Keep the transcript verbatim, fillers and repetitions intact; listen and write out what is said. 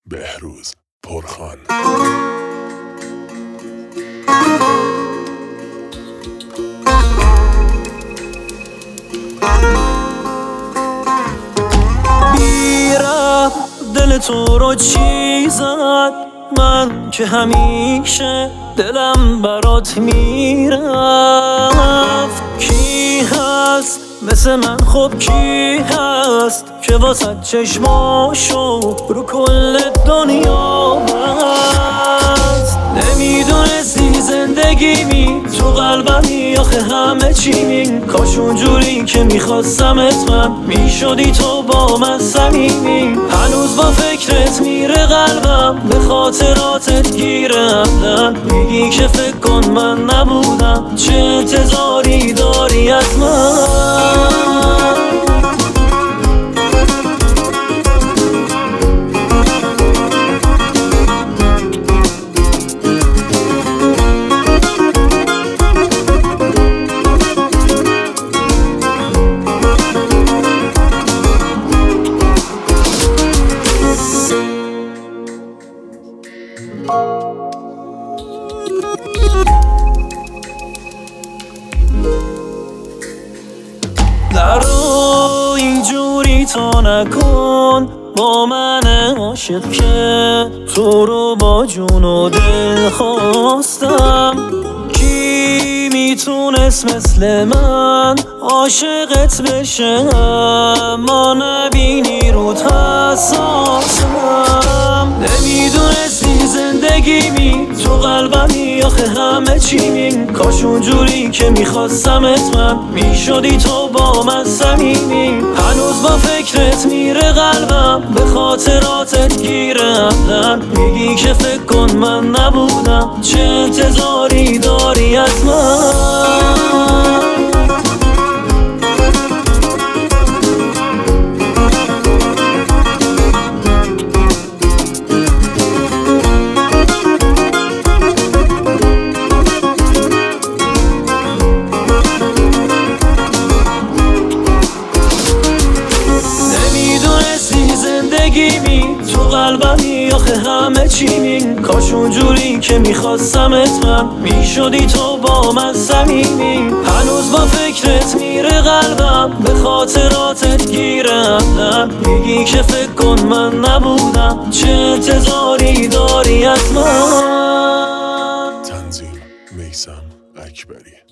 بهروز پرخان. بیرم دل تو رو چی زد؟ من که همیشه دلم برات میرفت. کی هست مثل من؟ خب کی هست که واسه چشماشو رو کل دنیا بست؟ نمیدونستی زندگیمی تو قلبمی، آخه همه چیمی. کاش اونجوری که میخواستمت من میشدی تو با من صمیمی. هنوز با فکرت میره قلبم، به خاطراتت گیره عمدن. میگی که فکر کن من نبودم، چه انتظاری داری از من؟ نرو اینجوری تا نکن با من عاشق که تو رو با جون و دل خواستم. کی میتونست مثل من عاشقت بشه اما نبینی رود حساسم؟ نمیدونستی زندگیمی تو قلبمی، آخه همه چیمی. کاش اونجوری که میخواستمت من میشدی تو با من صمیمی. هنوز با فکرت میره قلبم، به خاطراتت گیره عمدن. میگی که فکر کن من نبودم، چه انتظاری داری از من؟ تو قلبمی، آخه همه چیمی. کاش اونجوری که میخواستمت من میشدی تو با من صمیمی. هنوز با فکرت میره قلبم، به خاطراتت گیره عمدن. میگی که فکر کن من نبودم، چه انتظاری داری از من؟ تنظیم میثم اکبری.